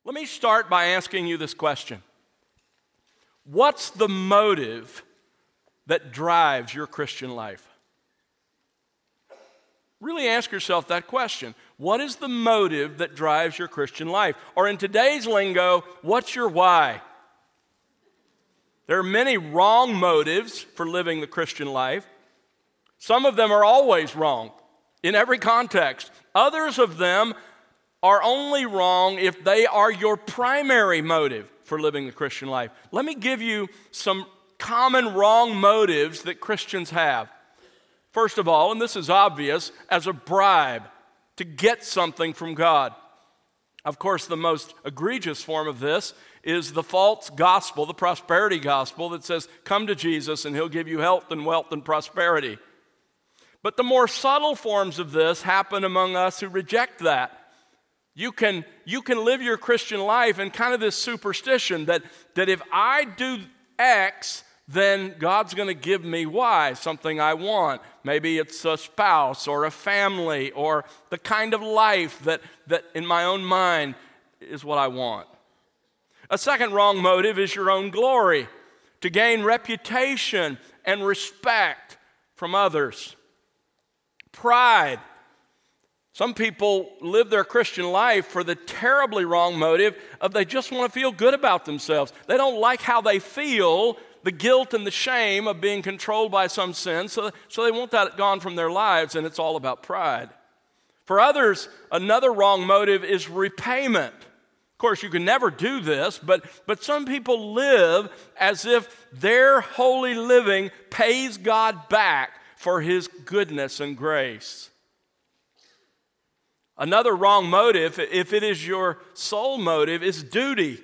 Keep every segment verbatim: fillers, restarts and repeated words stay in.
Let me start by asking you this question. What's the motive that drives your Christian life? Really ask yourself that question. What is the motive that drives your Christian life? Or in today's lingo, what's your why? There are many wrong motives for living the Christian life. Some of them are always wrong in every context. Others of them are only wrong if they are your primary motive for living the Christian life. Let me give you some common wrong motives that Christians have. First of all, and this is obvious, as a bribe to get something from God. Of course, the most egregious form of this is the false gospel, the prosperity gospel that says, come to Jesus and he'll give you health and wealth and prosperity. But the more subtle forms of this happen among us who reject that. You can, you can live your Christian life in kind of this superstition that, that if I do X, then God's going to give me Y, something I want. Maybe it's a spouse or a family or the kind of life that, that in my own mind is what I want. A second wrong motive is your own glory, to gain reputation and respect from others. Pride. Some people live their Christian life for the terribly wrong motive of they just want to feel good about themselves. They don't like how they feel, the guilt and the shame of being controlled by some sin, so, so they want that gone from their lives, and it's all about pride. For others, another wrong motive is repayment. Of course, you can never do this, but, but some people live as if their holy living pays God back for his goodness and grace. Another wrong motive, if it is your sole motive, is duty.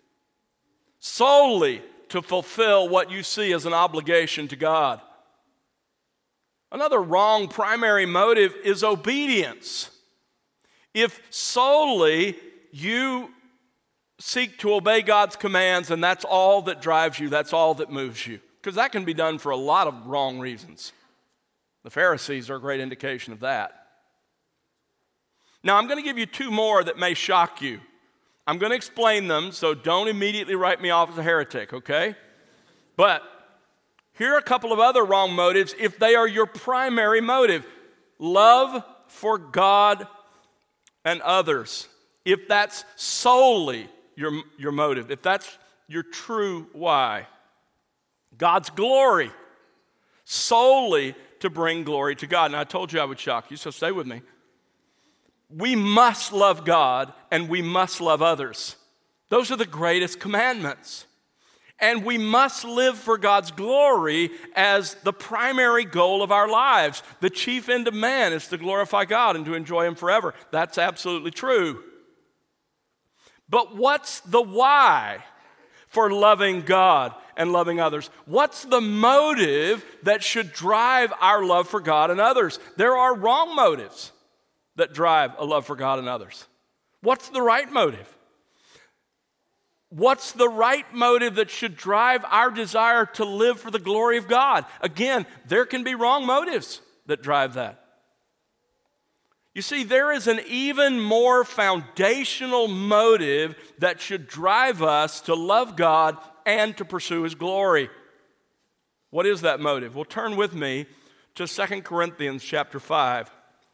Solely to fulfill what you see as an obligation to God. Another wrong primary motive is obedience. If solely you seek to obey God's commands and that's all that drives you, that's all that moves you. Because that can be done for a lot of wrong reasons. The Pharisees are a great indication of that. Now, I'm going to give you two more that may shock you. I'm going to explain them, so don't immediately write me off as a heretic, okay? But here are a couple of other wrong motives if they are your primary motive. Love for God and others. If that's solely your, your motive, if that's your true why. God's glory, solely to bring glory to God. Now, I told you I would shock you, so stay with me. We must love God and we must love others. Those are the greatest commandments. And we must live for God's glory as the primary goal of our lives. The chief end of man is to glorify God and to enjoy him forever. That's absolutely true. But what's the why for loving God and loving others? What's the motive that should drive our love for God and others? There are wrong motives that drive a love for God and others. What's the right motive? What's the right motive that should drive our desire to live for the glory of God? Again, there can be wrong motives that drive that. You see, there is an even more foundational motive that should drive us to love God and to pursue his glory. What is that motive? Well, turn with me to Second Corinthians chapter five.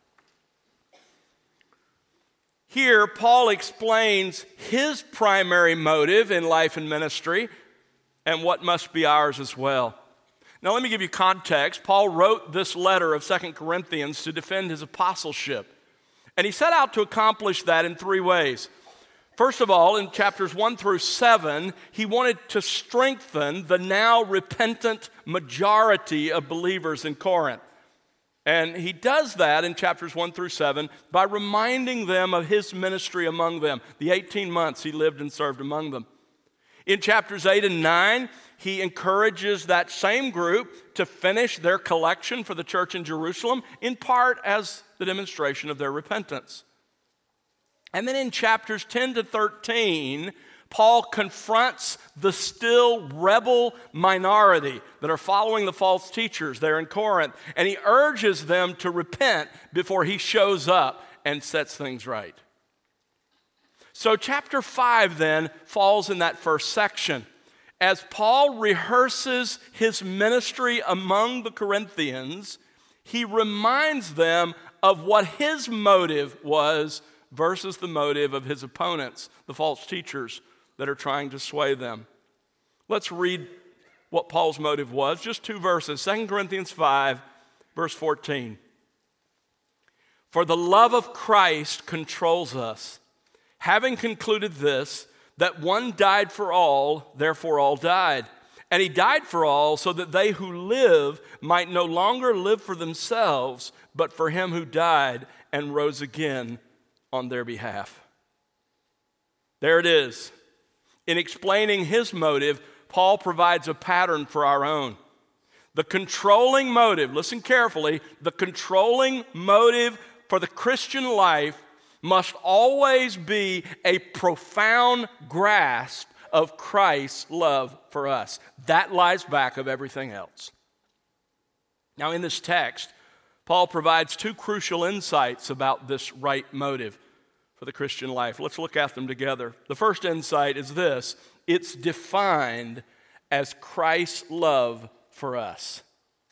Here, Paul explains his primary motive in life and ministry and what must be ours as well. Now, let me give you context. Paul wrote this letter of Second Corinthians to defend his apostleship. And he set out to accomplish that in three ways. First of all, in chapters one through seven, he wanted to strengthen the now repentant majority of believers in Corinth. And he does that in chapters one through seven by reminding them of his ministry among them, the eighteen months he lived and served among them. In chapters eight and nine, he encourages that same group to finish their collection for the church in Jerusalem, in part as the demonstration of their repentance. And then in chapters ten to thirteen, Paul confronts the still rebel minority that are following the false teachers there in Corinth, and he urges them to repent before he shows up and sets things right. So chapter five then falls in that first section. As Paul rehearses his ministry among the Corinthians, he reminds them of what his motive was versus the motive of his opponents, the false teachers that are trying to sway them. Let's read what Paul's motive was, just two verses. Second Corinthians five, verse fourteen. For the love of Christ controls us, having concluded this, that one died for all, therefore all died. And he died for all, so that they who live might no longer live for themselves, but for him who died and rose again on their behalf. There it is. In explaining his motive, Paul provides a pattern for our own. The controlling motive, listen carefully, the controlling motive for the Christian life must always be a profound grasp of Christ's love for us. That lies back of everything else. Now, in this text, Paul provides two crucial insights about this right motive for the Christian life. Let's look at them together. The first insight is this: it's defined as Christ's love for us.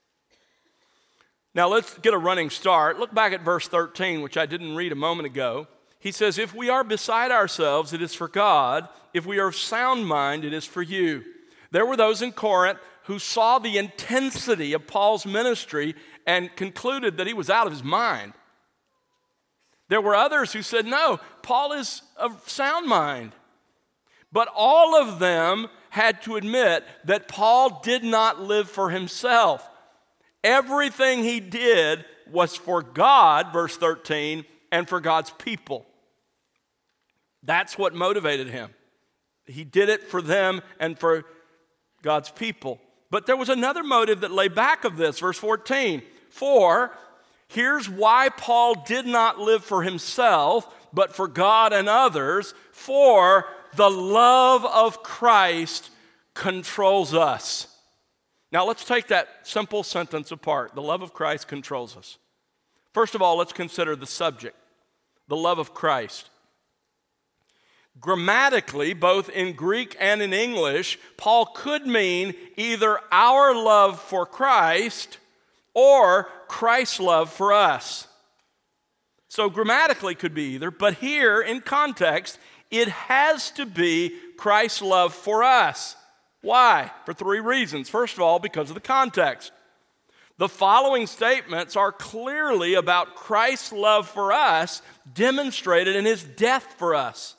Now, let's get a running start. Look back at verse thirteen, which I didn't read a moment ago. He says, if we are beside ourselves, it is for God. If we are of sound mind, it is for you. There were those in Corinth who saw the intensity of Paul's ministry and concluded that he was out of his mind. There were others who said, no, Paul is of sound mind. But all of them had to admit that Paul did not live for himself. Everything he did was for God, verse thirteen, and for God's people. That's what motivated him. He did it for them and for God's people. But there was another motive that lay back of this, verse fourteen. For, here's why Paul did not live for himself, but for God and others. For the love of Christ controls us. Now let's take that simple sentence apart. The love of Christ controls us. First of all, let's consider the subject, the love of Christ. Grammatically, both in Greek and in English, Paul could mean either our love for Christ or Christ's love for us. So grammatically could be either, but here in context, it has to be Christ's love for us. Why? For three reasons. First of all, because of the context. The following statements are clearly about Christ's love for us, demonstrated in his death for us.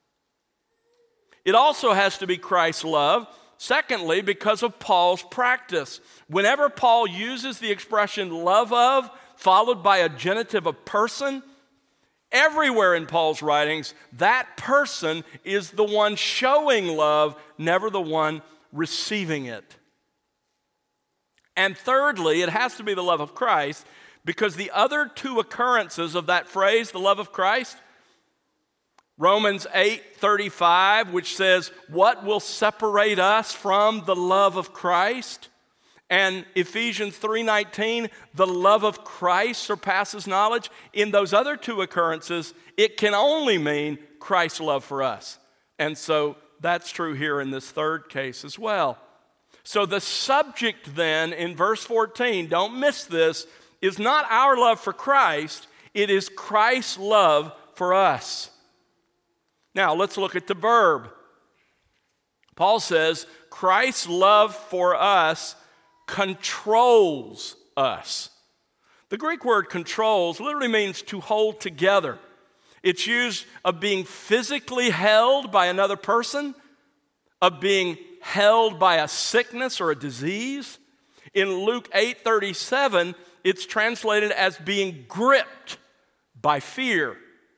It also has to be Christ's love, secondly, because of Paul's practice. Whenever Paul uses the expression love of, followed by a genitive of person, everywhere in Paul's writings, that person is the one showing love, never the one receiving it. And thirdly, it has to be the love of Christ, because the other two occurrences of that phrase, the love of Christ, Romans eight thirty-five, which says, what will separate us from the love of Christ? And Ephesians three nineteen, the love of Christ surpasses knowledge. In those other two occurrences, it can only mean Christ's love for us. And so that's true here in this third case as well. So the subject then in verse fourteen, don't miss this, is not our love for Christ, it is Christ's love for us. Now let's look at the verb. Paul says, Christ's love for us controls us. The Greek word controls literally means to hold together. It's used of being physically held by another person, of being held by a sickness or a disease. In Luke eight thirty-seven, it's translated as being gripped by fear.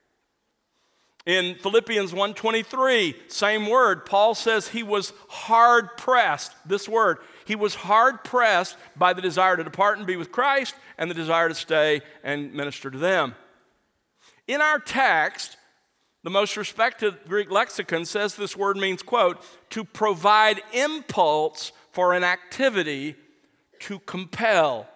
In Philippians one twenty-three, same word, Paul says he was hard pressed. This word, he was hard pressed by the desire to depart and be with Christ and the desire to stay and minister to them. In our text, the most respected Greek lexicon says this word means, quote, to provide impulse for an activity, to compel.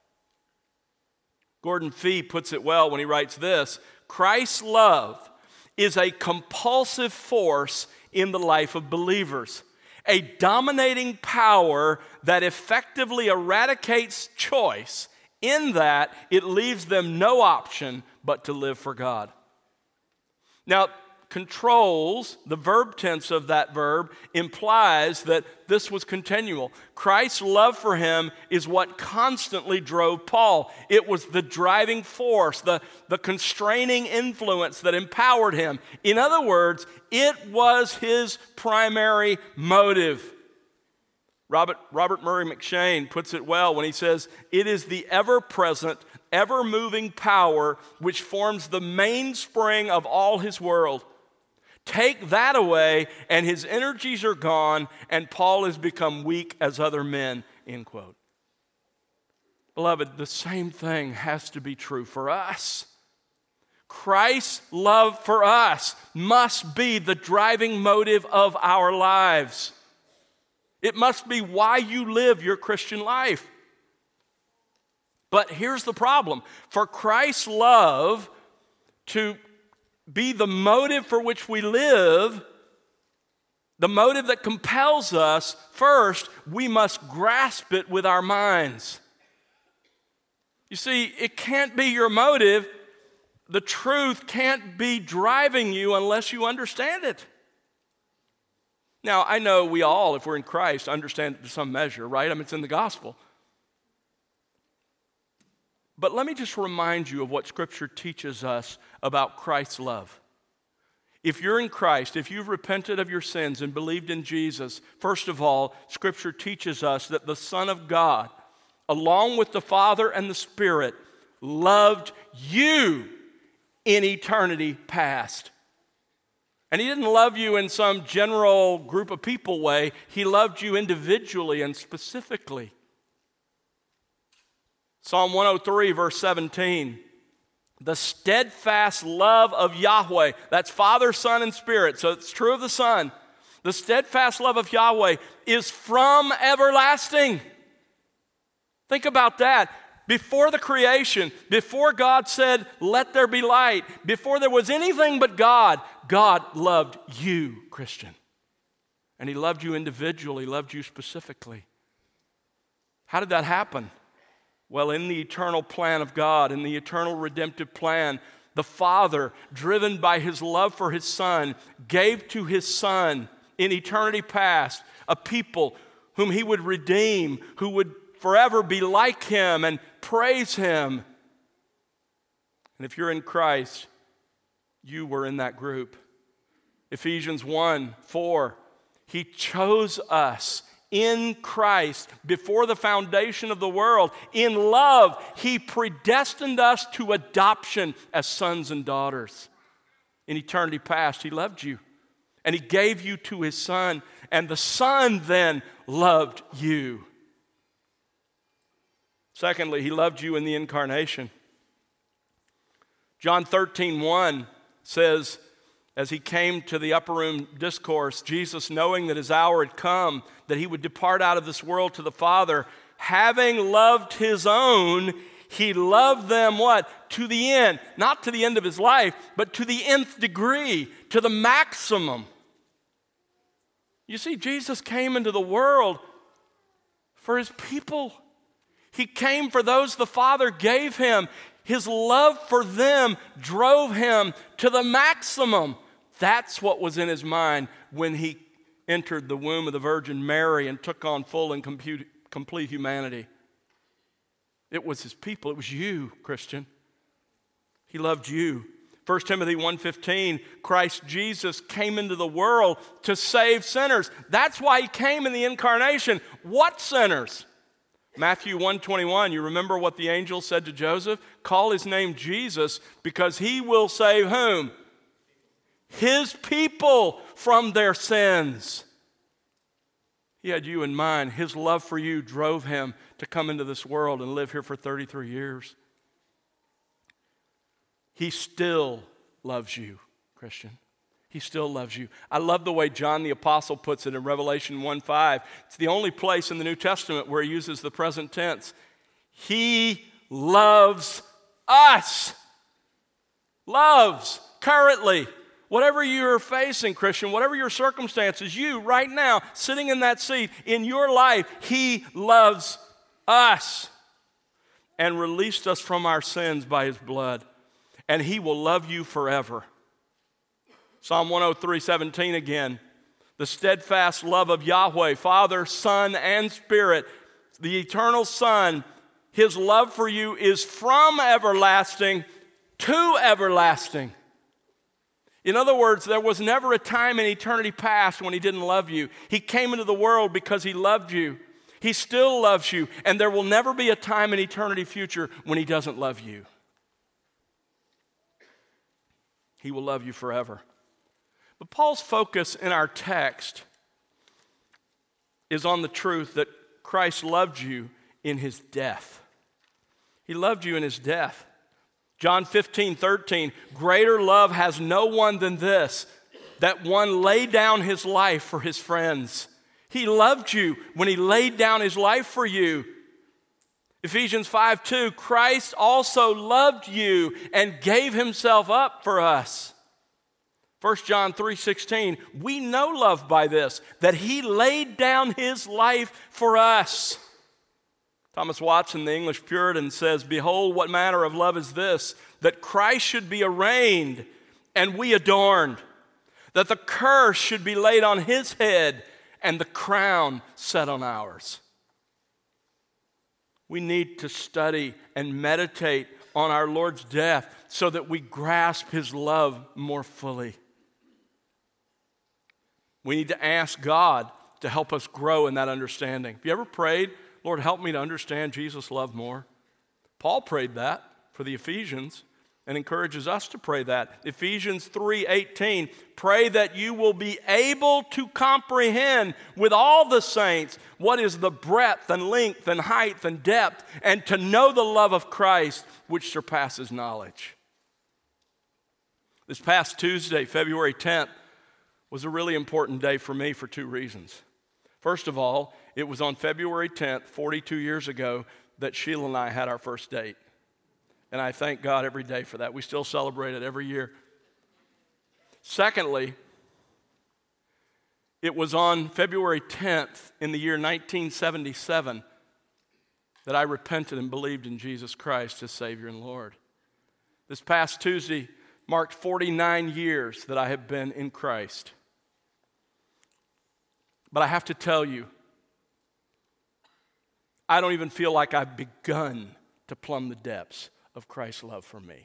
Gordon Fee puts it well when he writes this: Christ's love is a compulsive force in the life of believers, a dominating power that effectively eradicates choice in that it leaves them no option but to live for God. Now, controls, the verb tense of that verb, implies that this was continual. Christ's love for him is what constantly drove Paul. It was the driving force, the, the constraining influence that empowered him. In other words, it was his primary motive. Robert, Robert Murray McShane puts it well when he says, "It is the ever-present, ever-moving power which forms the mainspring of all his world. Take that away, and his energies are gone, and Paul has become weak as other men," end quote. Beloved, the same thing has to be true for us. Christ's love for us must be the driving motive of our lives. It must be why you live your Christian life. But here's the problem. For Christ's love to be the motive for which we live, the motive that compels us, first, we must grasp it with our minds. You see, it can't be your motive. The truth can't be driving you unless you understand it. Now, I know we all, if we're in Christ, understand it to some measure, right? I mean, it's in the gospel. But let me just remind you of what Scripture teaches us about Christ's love. If you're in Christ, if you've repented of your sins and believed in Jesus, first of all, Scripture teaches us that the Son of God, along with the Father and the Spirit, loved you in eternity past. And he didn't love you in some general group of people way. He loved you individually and specifically. Psalm one oh three, verse seventeen. The steadfast love of Yahweh, that's Father, Son, and Spirit, so it's true of the Son. The steadfast love of Yahweh is from everlasting. Think about that. Before the creation, before God said, "Let there be light," before there was anything but God, God loved you, Christian. And he loved you individually, loved you specifically. How did that happen? Well, in the eternal plan of God, in the eternal redemptive plan, the Father, driven by his love for his Son, gave to his Son in eternity past a people whom he would redeem, who would forever be like him and praise him. And if you're in Christ, you were in that group. Ephesians one four, he chose us in Christ before the foundation of the world. In love, he predestined us to adoption as sons and daughters. In eternity past, he loved you, and he gave you to his Son, and the Son then loved you. Secondly, he loved you in the incarnation. John thirteen one says, as he came to the upper room discourse, Jesus, knowing that his hour had come, that he would depart out of this world to the Father, having loved his own, he loved them what? To the end. Not to the end of his life, but to the nth degree, to the maximum. You see, Jesus came into the world for his people. He came for those the Father gave him. His love for them drove him to the maximum. That's what was in his mind when he entered the womb of the Virgin Mary and took on full and complete humanity. It was his people. It was you, Christian. He loved you. First Timothy one fifteen, Christ Jesus came into the world to save sinners. That's why he came in the incarnation. What sinners? Matthew one twenty-one, you remember what the angel said to Joseph? Call his name Jesus because he will save whom? His people from their sins. He had you in mind. His love for you drove him to come into this world and live here for thirty-three years. He still loves you, Christian. He still loves you. I love the way John the Apostle puts it in Revelation one five. It's the only place in the New Testament where he uses the present tense. He loves us. Loves, currently. Whatever you're facing, Christian, whatever your circumstances, you right now, sitting in that seat, in your life, He loves us and released us from our sins by His blood. And He will love you forever. Psalm one oh three, seventeen again. The steadfast love of Yahweh, Father, Son, and Spirit, the eternal Son, His love for you is from everlasting to everlasting. In other words, there was never a time in eternity past when He didn't love you. He came into the world because He loved you. He still loves you, and there will never be a time in eternity future when He doesn't love you. He will love you forever. But Paul's focus in our text is on the truth that Christ loved you in His death. He loved you in His death. John fifteen, thirteen, greater love has no one than this, that one laid down his life for his friends. He loved you when He laid down His life for you. Ephesians five two, Christ also loved you and gave Himself up for us. First John three sixteen, we know love by this, that He laid down His life for us. Thomas Watson, the English Puritan, says, behold, what manner of love is this, that Christ should be arraigned and we adorned, that the curse should be laid on His head and the crown set on ours. We need to study and meditate on our Lord's death so that we grasp His love more fully. We need to ask God to help us grow in that understanding. Have you ever prayed, Lord, help me to understand Jesus' love more? Paul prayed that for the Ephesians and encourages us to pray that. Ephesians three eighteen, pray that you will be able to comprehend with all the saints what is the breadth and length and height and depth, and to know the love of Christ which surpasses knowledge. This past Tuesday, February tenth, was a really important day for me for two reasons. First of all, it was on February tenth, forty-two years ago, that Sheila and I had our first date. And I thank God every day for that. We still celebrate it every year. Secondly, it was on February tenth in the year nineteen seventy-seven that I repented and believed in Jesus Christ as Savior and Lord. This past Tuesday marked forty-nine years that I have been in Christ. But I have to tell you, I don't even feel like I've begun to plumb the depths of Christ's love for me.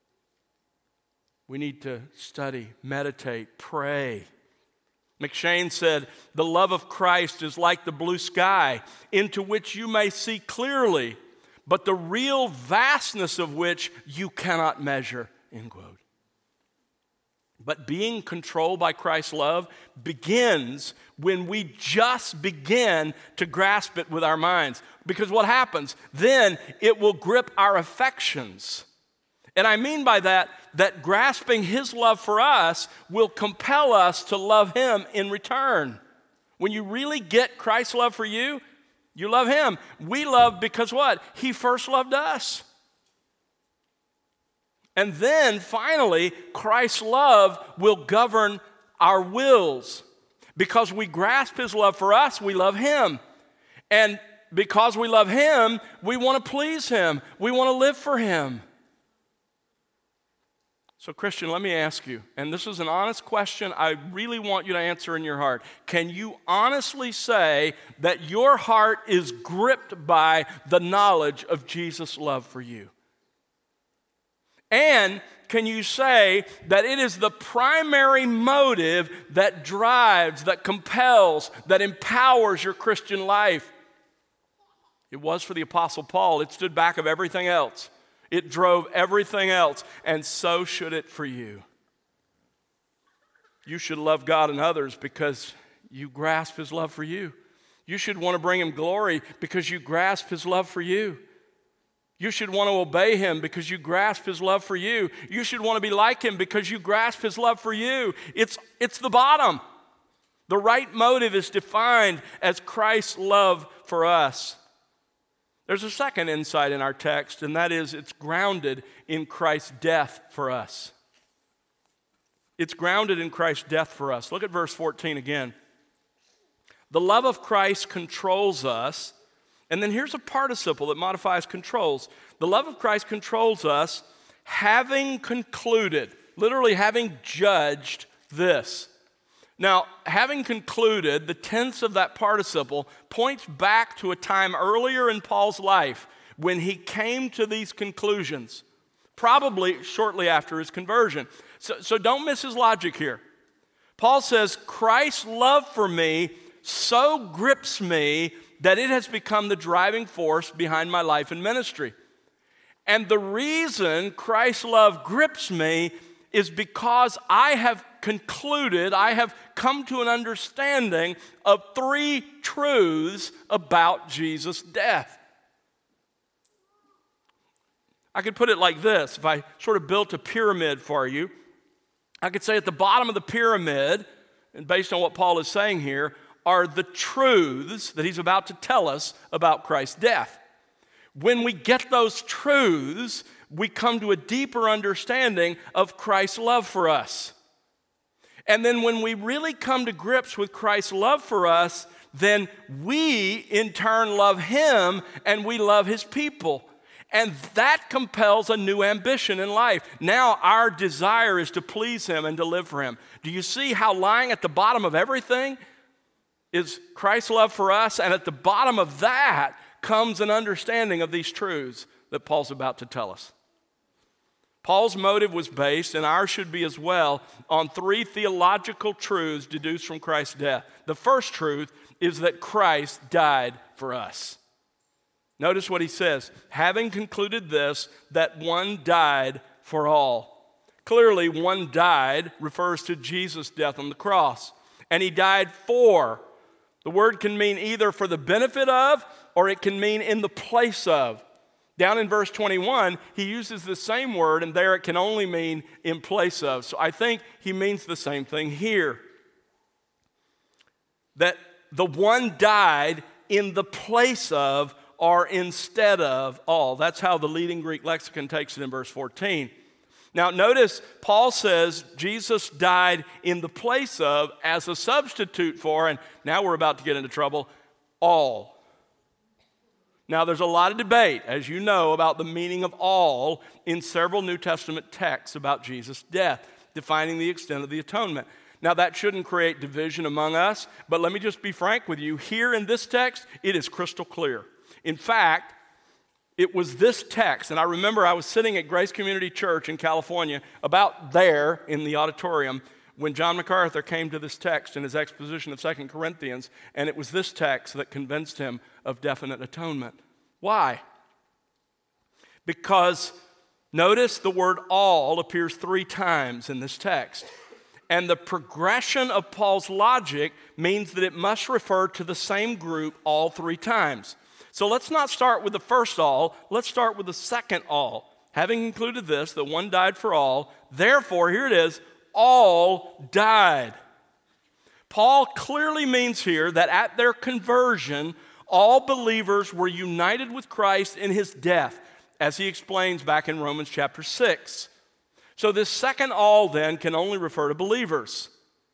We need to study, meditate, pray. McShane said, the love of Christ is like the blue sky, into which you may see clearly, but the real vastness of which you cannot measure, end quote. But being controlled by Christ's love begins when we just begin to grasp it with our minds. Because what happens? Then it will grip our affections. And I mean by that, that grasping His love for us will compel us to love Him in return. When you really get Christ's love for you, you love Him. We love because what? He first loved us. And then, finally, Christ's love will govern our wills. Because we grasp His love for us, we love Him. And because we love Him, we want to please Him. We want to live for Him. So, Christian, let me ask you, and this is an honest question I really want you to answer in your heart. Can you honestly say that your heart is gripped by the knowledge of Jesus' love for you? And can you say that it is the primary motive that drives, that compels, that empowers your Christian life? It was for the Apostle Paul. It stood back of everything else. It drove everything else, and so should it for you. You should love God and others because you grasp His love for you. You should want to bring Him glory because you grasp His love for you. You should want to obey Him because you grasp His love for you. You should want to be like Him because you grasp His love for you. It's, it's the bottom. The right motive is defined as Christ's love for us. There's a second insight in our text, and that is it's grounded in Christ's death for us. It's grounded in Christ's death for us. Look at verse fourteen again. The love of Christ controls us. And then here's a participle that modifies controls. The love of Christ controls us, having concluded, literally having judged this. Now, having concluded, the tense of that participle points back to a time earlier in Paul's life when he came to these conclusions, probably shortly after his conversion. So, so don't miss his logic here. Paul says, Christ's love for me so grips me that it has become the driving force behind my life and ministry. And the reason Christ's love grips me is because I have concluded, I have come to an understanding of three truths about Jesus' death. I could put it like this. If I sort of built a pyramid for you, I could say at the bottom of the pyramid, and based on what Paul is saying here, are the truths that he's about to tell us about Christ's death. When we get those truths, we come to a deeper understanding of Christ's love for us. And then when we really come to grips with Christ's love for us, then we in turn love him and we love his people. And that compels a new ambition in life. Now our desire is to please him and to live for him. Do you see how lying at the bottom of everything is Christ's love for us? And at the bottom of that comes an understanding of these truths that Paul's about to tell us. Paul's motive was based, and ours should be as well, on three theological truths deduced from Christ's death. The first truth is that Christ died for us. Notice what he says, having concluded this, that one died for all. Clearly, one died refers to Jesus' death on the cross, and he died for. The word can mean either for the benefit of, or it can mean in the place of. Down in verse twenty-one, he uses the same word, and there it can only mean in place of. So I think he means the same thing here. That the one died in the place of or instead of all. That's how the leading Greek lexicon takes it in verse fourteen. Now notice, Paul says Jesus died in the place of, as a substitute for, and now we're about to get into trouble, all. Now there's a lot of debate, as you know, about the meaning of all in several New Testament texts about Jesus' death, defining the extent of the atonement. Now that shouldn't create division among us, but let me just be frank with you. Here in this text, it is crystal clear. In fact, it was this text, and I remember I was sitting at Grace Community Church in California, about there in the auditorium, when John MacArthur came to this text in his exposition of Second Corinthians, and it was this text that convinced him of definite atonement. Why? Because notice the word all appears three times in this text. And the progression of Paul's logic means that it must refer to the same group all three times. So let's not start with the first all, let's start with the second all. Having concluded this, that one died for all, therefore, here it is, all died. Paul clearly means here that at their conversion, all believers were united with Christ in his death, as he explains back in Romans chapter six. So this second all then can only refer to believers.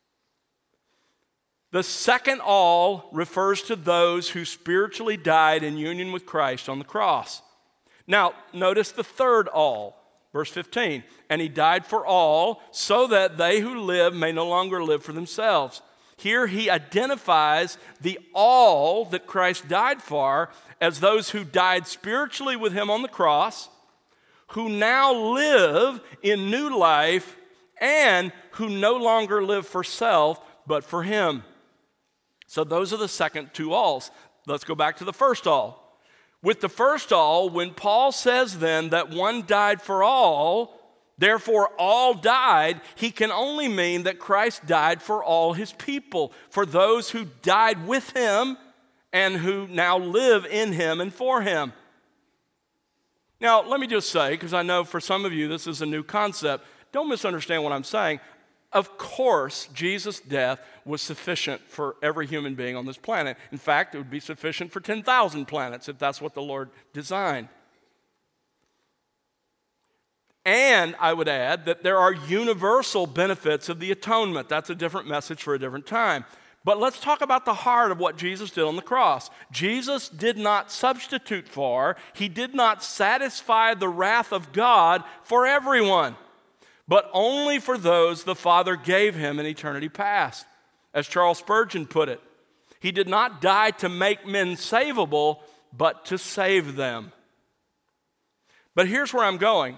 The second all refers to those who spiritually died in union with Christ on the cross. Now, notice the third all, verse fifteen. And he died for all, so that they who live may no longer live for themselves. Here he identifies the all that Christ died for as those who died spiritually with him on the cross, who now live in new life, and who no longer live for self, but for him. So those are the second two alls. Let's go back to the first all. With the first all, when Paul says then that one died for all, therefore all died, he can only mean that Christ died for all his people, for those who died with him and who now live in him and for him. Now, let me just say, because I know for some of you this is a new concept, don't misunderstand what I'm saying. Of course, Jesus' death was sufficient for every human being on this planet. In fact, it would be sufficient for ten thousand planets if that's what the Lord designed. And I would add that there are universal benefits of the atonement. That's a different message for a different time. But let's talk about the heart of what Jesus did on the cross. Jesus did not substitute for, he did not satisfy the wrath of God for everyone, but only for those the Father gave him in eternity past. As Charles Spurgeon put it, he did not die to make men savable, but to save them. But here's where I'm going.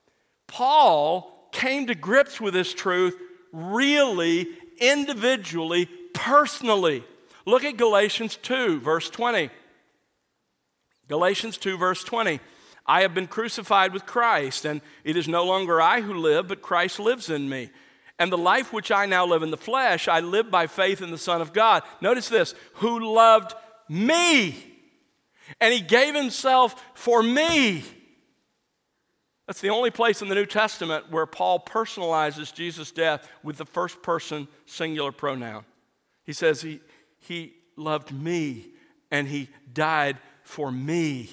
Paul came to grips with this truth really, individually, personally. Look at Galatians two, verse twenty. Galatians two, verse twenty. I have been crucified with Christ, and it is no longer I who live, but Christ lives in me. And the life which I now live in the flesh, I live by faith in the Son of God. Notice this, who loved me, and he gave himself for me. That's the only place in the New Testament where Paul personalizes Jesus' death with the first person singular pronoun. He says he, he loved me and he died for me.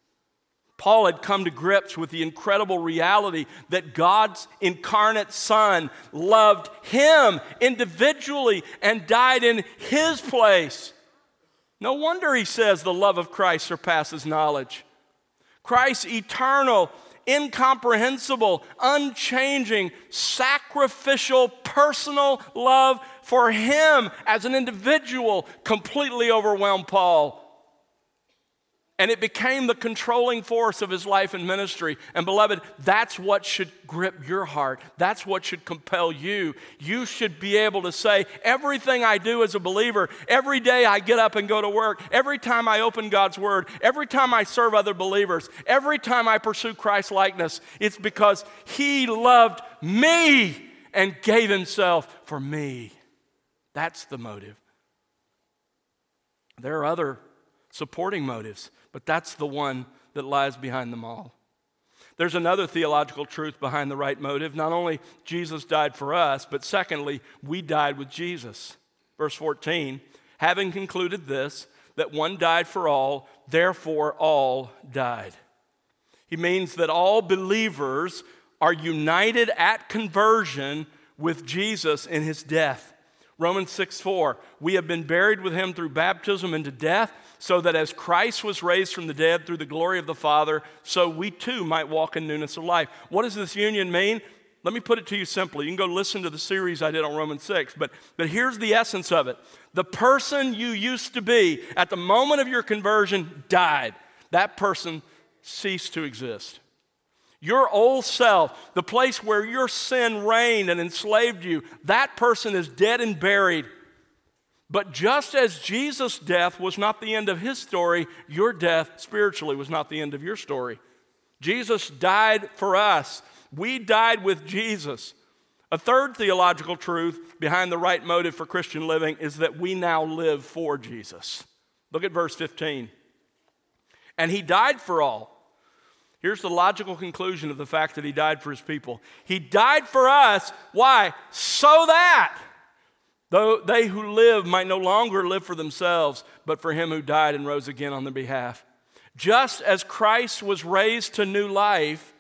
Paul had come to grips with the incredible reality that God's incarnate Son loved him individually and died in his place. No wonder he says the love of Christ surpasses knowledge. Christ's eternal, incomprehensible, unchanging, sacrificial, personal love for him as an individual completely overwhelmed Paul. And it became the controlling force of his life and ministry. And beloved, that's what should grip your heart. That's what should compel you. You should be able to say, everything I do as a believer, every day I get up and go to work, every time I open God's word, every time I serve other believers, every time I pursue Christ's likeness, it's because he loved me and gave himself for me. That's the motive. There are other supporting motives, but that's the one that lies behind them all. There's another theological truth behind the right motive. Not only Jesus died for us, but secondly, we died with Jesus. Verse fourteen, having concluded this, that one died for all, therefore all died. He means that all believers are united at conversion with Jesus in his death. Romans six four, we have been buried with him through baptism into death, so that as Christ was raised from the dead through the glory of the Father, so we too might walk in newness of life. What does this union mean? Let me put it to you simply. You can go listen to the series I did on Romans six, but, but here's the essence of it. The person you used to be at the moment of your conversion died. That person ceased to exist. Your old self, the place where your sin reigned and enslaved you, that person is dead and buried. But just as Jesus' death was not the end of his story, your death spiritually was not the end of your story. Jesus died for us. We died with Jesus. A third theological truth behind the right motive for Christian living is that we now live for Jesus. Look at verse fifteen. And he died for all. Here's the logical conclusion of the fact that he died for his people. He died for us. Why? So that though they who live might no longer live for themselves, but for him who died and rose again on their behalf. Just as Christ was raised to new life,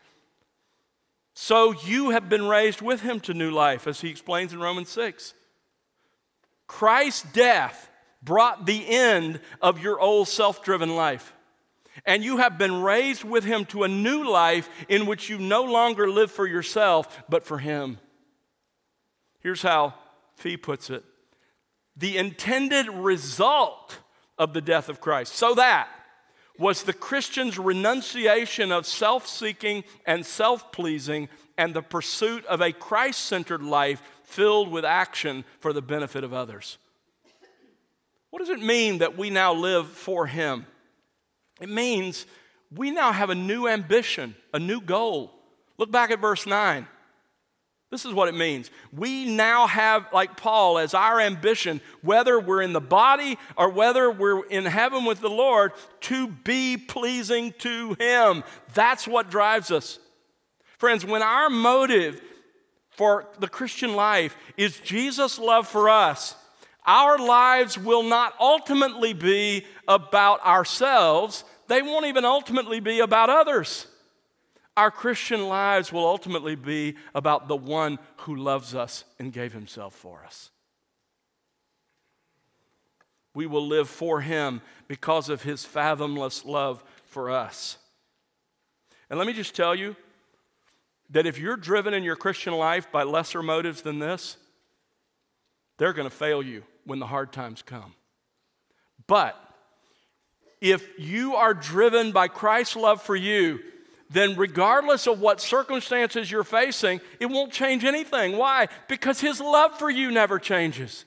so you have been raised with him to new life, as he explains in Romans six. Christ's death brought the end of your old self-driven life. And you have been raised with him to a new life in which you no longer live for yourself, but for him. Here's how Fee puts it. The intended result of the death of Christ, so that was the Christian's renunciation of self-seeking and self-pleasing and the pursuit of a Christ-centered life filled with action for the benefit of others. What does it mean that we now live for him? It means we now have a new ambition, a new goal. Look back at verse nine. This is what it means. We now have, like Paul, as our ambition, whether we're in the body or whether we're in heaven with the Lord, to be pleasing to him. That's what drives us. Friends, when our motive for the Christian life is Jesus' love for us, our lives will not ultimately be about ourselves. They won't even ultimately be about others. our Christian lives will ultimately be about the one who loves us and gave himself for us. We will live for him because of his fathomless love for us. And let me just tell you that if you're driven in your Christian life by lesser motives than this, they're going to fail you when the hard times come. But if you are driven by Christ's love for you, then regardless of what circumstances you're facing, it won't change anything. Why? Because his love for you never changes.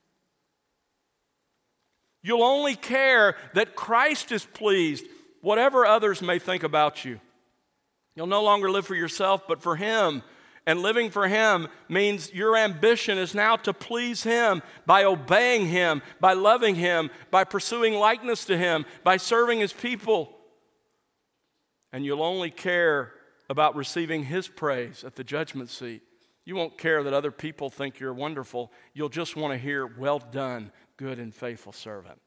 You'll only care that Christ is pleased, whatever others may think about you. You'll no longer live for yourself, but for him. And living for him means your ambition is now to please him by obeying him, by loving him, by pursuing likeness to him, by serving his people. And you'll only care about receiving his praise at the judgment seat. You won't care that other people think you're wonderful. You'll just want to hear, "Well done, good and faithful servant."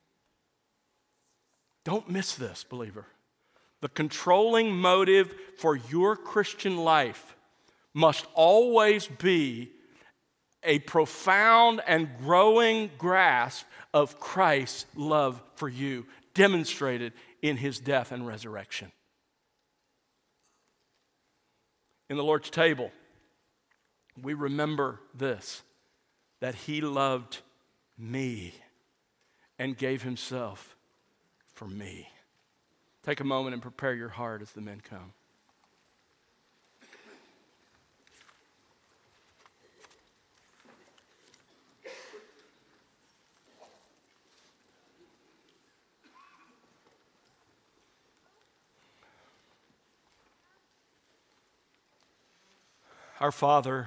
Don't miss this, believer. The controlling motive for your Christian life must always be a profound and growing grasp of Christ's love for you, demonstrated in his death and resurrection. In the Lord's table, we remember this, that he loved me and gave himself for me. Take a moment and prepare your heart as the men come. Our Father,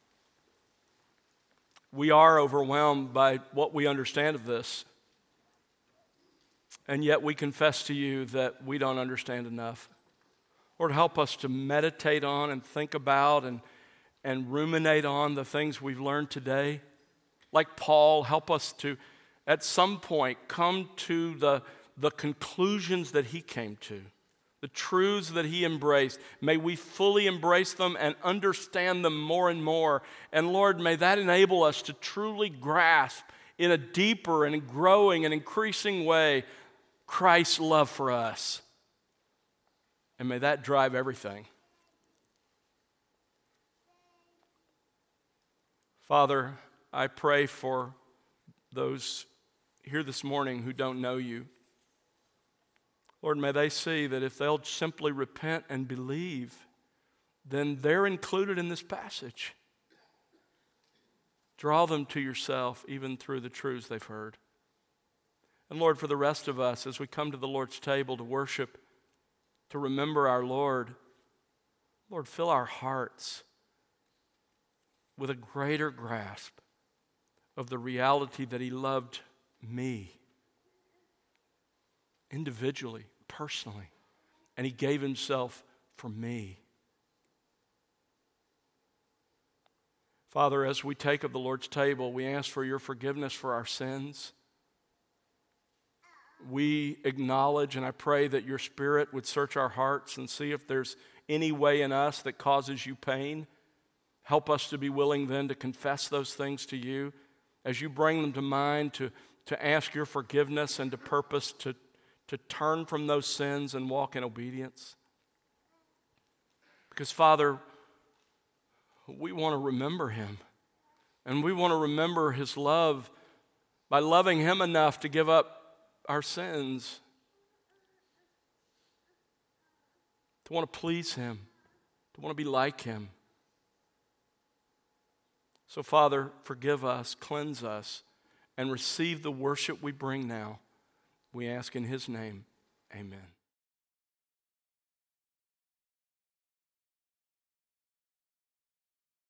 we are overwhelmed by what we understand of this, and yet we confess to you that we don't understand enough. Lord, help us to meditate on and think about and, and ruminate on the things we've learned today. Like Paul, help us to, at some point, come to the, the conclusions that he came to. The truths that he embraced, may we fully embrace them and understand them more and more. And Lord, may that enable us to truly grasp in a deeper and growing and increasing way Christ's love for us. And may that drive everything. Father, I pray for those here this morning who don't know you. Lord, may they see that if they'll simply repent and believe, then they're included in this passage. Draw them to yourself, even through the truths they've heard. And Lord, for the rest of us, as we come to the Lord's table to worship, to remember our Lord, Lord, fill our hearts with a greater grasp of the reality that he loved me. Individually, personally, and he gave himself for me. Father, as we take of the Lord's table, we ask for your forgiveness for our sins. We acknowledge, and I pray that your Spirit would search our hearts and see if there's any way in us that causes you pain. Help us to be willing then to confess those things to you as you bring them to mind, to, to ask your forgiveness and to purpose to to turn from those sins and walk in obedience. Because, Father, we want to remember him. And we want to remember his love by loving him enough to give up our sins. To want to please him. To want to be like him. So, Father, forgive us, cleanse us, and receive the worship we bring now. We ask in his name, amen.